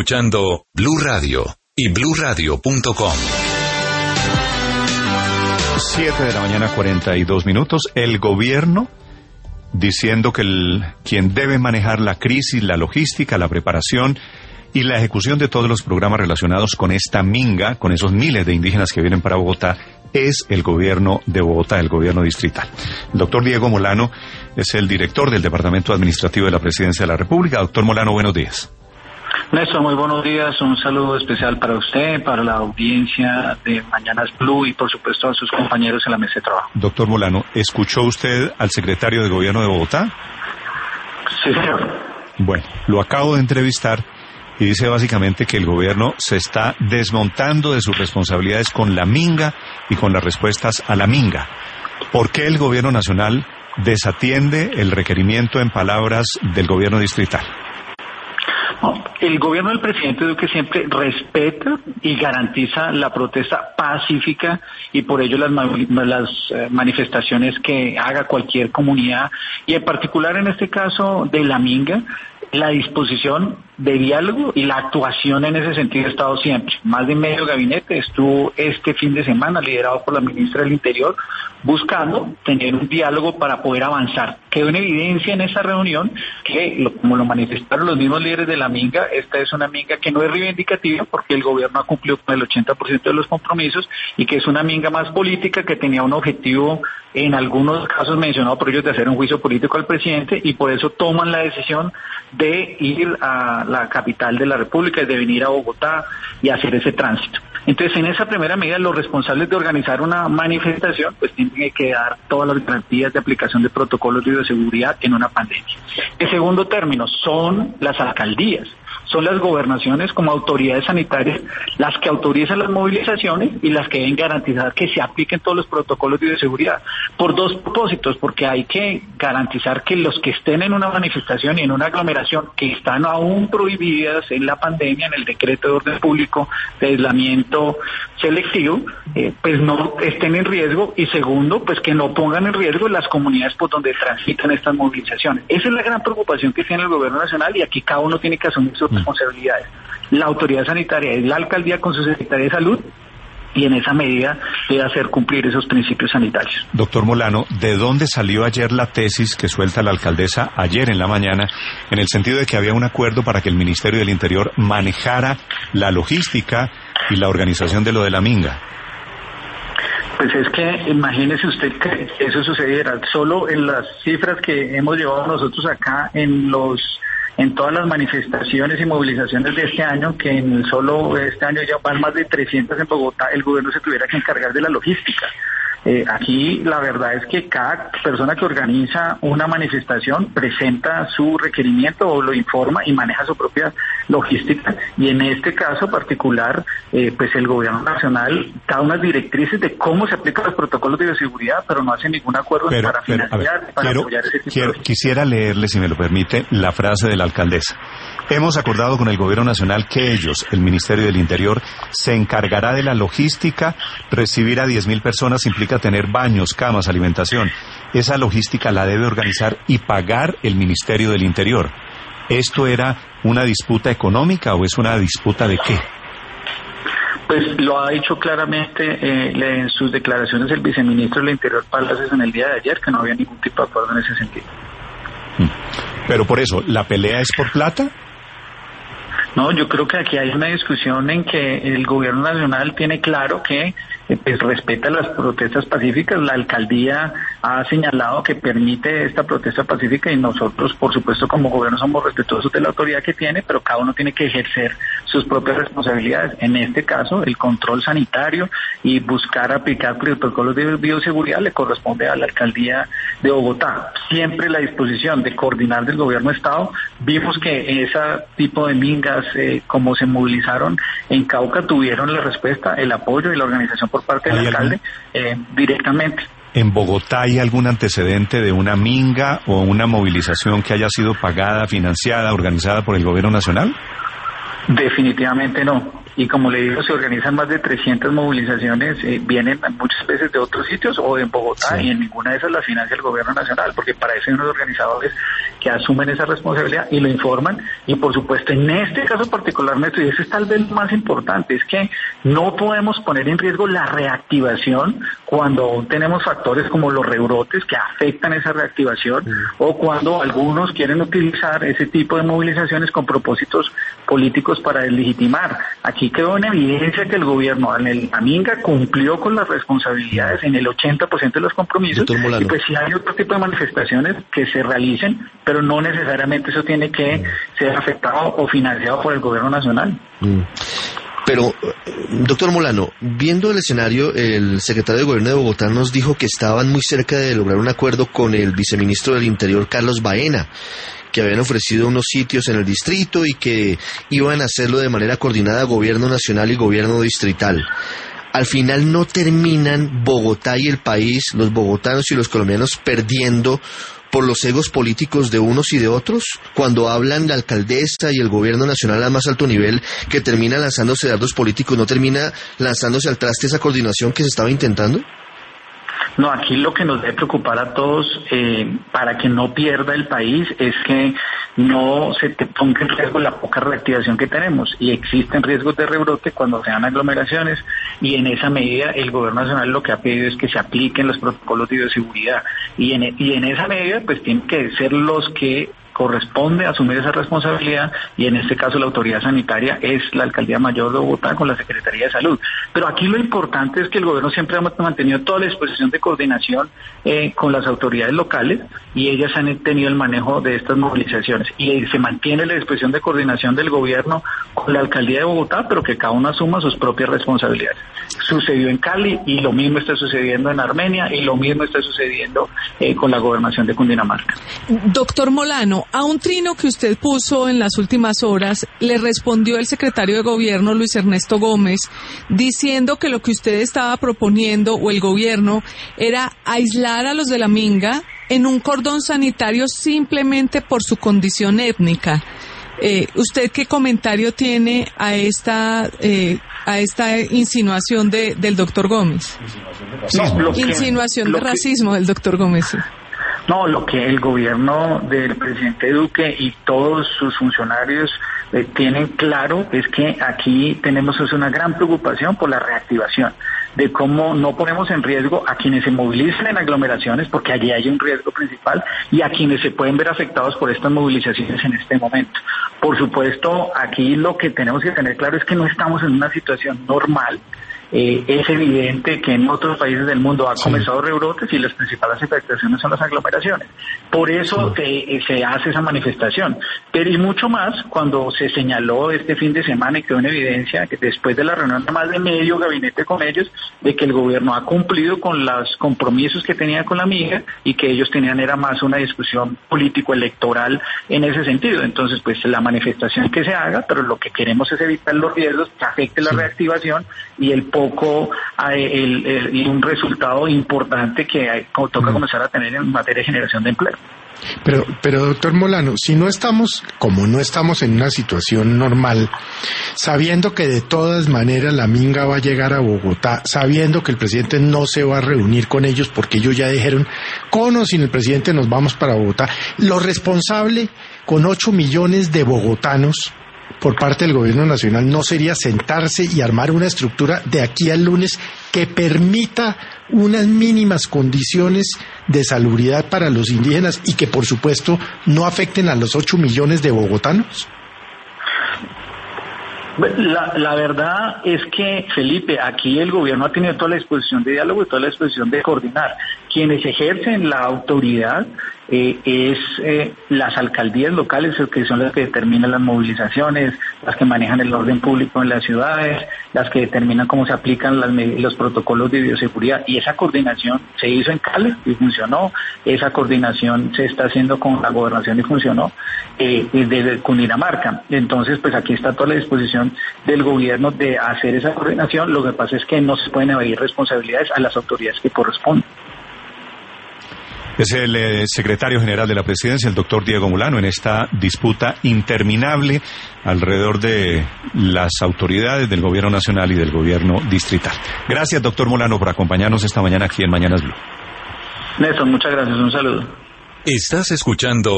escuchando Blue Radio y BlueRadio.com. 7:42 a.m. El gobierno diciendo que quien debe manejar la crisis, la logística, la preparación y la ejecución de todos los programas relacionados con esta minga, con esos miles de indígenas que vienen para Bogotá, es el gobierno de Bogotá, el gobierno distrital. El doctor Diego Molano es el director del Departamento Administrativo de la Presidencia de la República. Doctor Molano, buenos días. Néstor, muy buenos días. Un saludo especial para usted, para la audiencia de Mañanas Blue y, por supuesto, a sus compañeros en la mesa de trabajo. Doctor Molano, ¿escuchó usted al secretario de Gobierno de Bogotá? Sí, señor. Bueno, lo acabo de entrevistar y dice básicamente que el gobierno se está desmontando de sus responsabilidades con la minga y con las respuestas a la minga. ¿Por qué el gobierno nacional desatiende el requerimiento, en palabras del gobierno distrital? El gobierno del presidente Duque siempre respeta y garantiza la protesta pacífica y por ello las manifestaciones que haga cualquier comunidad y en particular en este caso de la minga, la disposición de diálogo y la actuación en ese sentido ha estado siempre. Más de medio gabinete estuvo este fin de semana liderado por la ministra del Interior buscando tener un diálogo para poder avanzar. Quedó en evidencia en esa reunión que, como lo manifestaron los mismos líderes de la minga, esta es una minga que no es reivindicativa porque el gobierno ha cumplido con el 80% de los compromisos y que es una minga más política que tenía un objetivo, en algunos casos mencionado por ellos, de hacer un juicio político al presidente y por eso toman la decisión de ir a la capital de la República y de venir a Bogotá y hacer ese tránsito. Entonces, en esa primera medida, los responsables de organizar una manifestación pues tienen que dar todas las garantías de aplicación de protocolos de bioseguridad en una pandemia. En segundo término, son las alcaldías, son las gobernaciones como autoridades sanitarias las que autorizan las movilizaciones y las que deben garantizar que se apliquen todos los protocolos de bioseguridad. Por dos propósitos, porque hay que garantizar que los que estén en una manifestación y en una aglomeración que están aún prohibidas en la pandemia, en el decreto de orden público de aislamiento selectivo, pues no estén en riesgo, y segundo, pues que no pongan en riesgo las comunidades por donde transitan estas movilizaciones. Esa es la gran preocupación que tiene el gobierno nacional y aquí cada uno tiene que asumir sus responsabilidades. La autoridad sanitaria es la alcaldía con su secretaria de salud y en esa medida debe hacer cumplir esos principios sanitarios. Doctor Molano, ¿de dónde salió ayer la tesis que suelta la alcaldesa ayer en la mañana, en el sentido de que había un acuerdo para que el Ministerio del Interior manejara la logística y la organización de lo de la minga? Pues es que imagínese usted que eso sucediera. Solo en las cifras que hemos llevado nosotros acá en todas las manifestaciones y movilizaciones de este año, que en solo este año ya van más de 300 en Bogotá, el gobierno se tuviera que encargar de la logística. Aquí la verdad es que cada persona que organiza una manifestación presenta su requerimiento o lo informa y maneja su propia logística, y en este caso particular pues el gobierno nacional da unas directrices de cómo se aplican los protocolos de bioseguridad, pero no hace ningún acuerdo para financiar, para apoyar ese tipo de... Quisiera leerle, si me lo permite, la frase de la alcaldesa. Hemos acordado con el gobierno nacional que ellos, el Ministerio del Interior, se encargará de la logística. Recibir a 10.000 personas implica tener baños, camas, alimentación. Esa logística la debe organizar y pagar el Ministerio del Interior. ¿Esto era una disputa económica o es una disputa de qué? Pues lo ha dicho claramente en sus declaraciones el viceministro del Interior, Palacios, en el día de ayer, que no había ningún tipo de acuerdo en ese sentido. Pero por eso, ¿la pelea es por plata? No, yo creo que aquí hay una discusión en que el gobierno nacional tiene claro que pues respeta las protestas pacíficas. La alcaldía ha señalado que permite esta protesta pacífica y nosotros, por supuesto, como gobierno somos respetuosos de la autoridad que tiene, pero cada uno tiene que ejercer sus propias responsabilidades. En este caso, el control sanitario y buscar aplicar protocolos de bioseguridad le corresponde a la alcaldía de Bogotá. Siempre la disposición de coordinar del gobierno de Estado. Vimos que ese tipo de mingas, como se movilizaron en Cauca, tuvieron la respuesta, el apoyo y la organización por parte del alcalde directamente. ¿En Bogotá hay algún antecedente de una minga o una movilización que haya sido pagada, financiada, organizada por el gobierno nacional? Definitivamente no. y como le digo, se organizan más de 300 movilizaciones, vienen muchas veces de otros sitios o de Bogotá, y en ninguna de esas la financia el gobierno nacional, porque para eso hay unos organizadores que asumen esa responsabilidad y lo informan. Y por supuesto, en este caso particularmente, y eso es tal vez lo más importante, es que no podemos poner en riesgo la reactivación cuando tenemos factores como los rebrotes que afectan esa reactivación, o cuando algunos quieren utilizar ese tipo de movilizaciones con propósitos políticos para deslegitimar. Aquí quedó en evidencia que el gobierno en la minga cumplió con las responsabilidades en el 80% de los compromisos, y pues si hay otro tipo de manifestaciones que se realicen, pero no necesariamente eso tiene que ser afectado o financiado por el gobierno nacional. Pero, doctor Molano, viendo el escenario, el secretario de Gobierno de Bogotá nos dijo que estaban muy cerca de lograr un acuerdo con el viceministro del Interior, Carlos Baena, que habían ofrecido unos sitios en el distrito y que iban a hacerlo de manera coordinada Gobierno Nacional y Gobierno Distrital. Al final no terminan Bogotá y el país, los bogotanos y los colombianos, perdiendo por los egos políticos de unos y de otros, cuando hablan la alcaldesa y el gobierno nacional a más alto nivel, que termina lanzándose dardos políticos, ¿no termina lanzándose al traste esa coordinación que se estaba intentando? No, aquí lo que nos debe preocupar a todos para que no pierda el país es que no se te ponga en riesgo la poca reactivación que tenemos, y existen riesgos de rebrote cuando se dan aglomeraciones, y en esa medida el gobierno nacional lo que ha pedido es que se apliquen los protocolos de bioseguridad, y en esa medida pues tienen que ser los que corresponde asumir esa responsabilidad, y en este caso la autoridad sanitaria es la Alcaldía Mayor de Bogotá con la Secretaría de Salud. Pero aquí lo importante es que el gobierno siempre ha mantenido toda la disposición de coordinación con las autoridades locales, y ellas han tenido el manejo de estas movilizaciones, y se mantiene la disposición de coordinación del gobierno con la Alcaldía de Bogotá, pero que cada uno asuma sus propias responsabilidades. Sucedió en Cali, y lo mismo está sucediendo en Armenia, y lo mismo está sucediendo con la gobernación de Cundinamarca. Doctor Molano, a un trino que usted puso en las últimas horas, le respondió el secretario de Gobierno, Luis Ernesto Gómez, diciendo que lo que usted estaba proponiendo, o el gobierno, era aislar a los de la minga en un cordón sanitario simplemente por su condición étnica. ¿Usted qué comentario tiene a esta insinuación del doctor Gómez? Insinuación de racismo del doctor Gómez. No, lo que el gobierno del presidente Duque y todos sus funcionarios tienen claro es que aquí tenemos una gran preocupación por la reactivación, de cómo no ponemos en riesgo a quienes se movilizan en aglomeraciones, porque allí hay un riesgo principal, y a quienes se pueden ver afectados por estas movilizaciones en este momento. Por supuesto, aquí lo que tenemos que tener claro es que no estamos en una situación normal. Es evidente que en otros países del mundo ha comenzado rebrotes, y las principales afectaciones son las aglomeraciones. Por eso se hace esa manifestación. Pero y mucho más cuando se señaló este fin de semana, y quedó en evidencia que después de la reunión de más de medio gabinete con ellos, de que el gobierno ha cumplido con los compromisos que tenía con la minga, y que ellos tenían era más una discusión político-electoral en ese sentido. Entonces, pues la manifestación que se haga, pero lo que queremos es evitar los riesgos que afecte la reactivación y un resultado importante que toca comenzar a tener en materia de generación de empleo. Pero doctor Molano, si no estamos en una situación normal, sabiendo que de todas maneras la minga va a llegar a Bogotá, sabiendo que el presidente no se va a reunir con ellos porque ellos ya dijeron, con o sin el presidente nos vamos para Bogotá, lo responsable con 8 millones de bogotanos por parte del gobierno nacional no sería sentarse y armar una estructura de aquí al lunes que permita unas mínimas condiciones de salubridad para los indígenas y que por supuesto no afecten a los 8 millones de bogotanos? La verdad es que, Felipe, aquí el gobierno ha tenido toda la disposición de diálogo y toda la disposición de coordinar. Quienes ejercen la autoridad es las alcaldías locales, que son las que determinan las movilizaciones, las que manejan el orden público en las ciudades, las que determinan cómo se aplican los protocolos de bioseguridad, y esa coordinación se hizo en Cali y funcionó, esa coordinación se está haciendo con la gobernación y funcionó desde Cundinamarca. Entonces, pues aquí está toda la disposición del gobierno de hacer esa coordinación. Lo que pasa es que no se pueden evadir responsabilidades a las autoridades que corresponden. Es el secretario general de la Presidencia, el doctor Diego Molano, en esta disputa interminable alrededor de las autoridades del Gobierno Nacional y del Gobierno Distrital. Gracias, doctor Molano, por acompañarnos esta mañana aquí en Mañanas Blue. Néstor, muchas gracias. Un saludo. Estás escuchando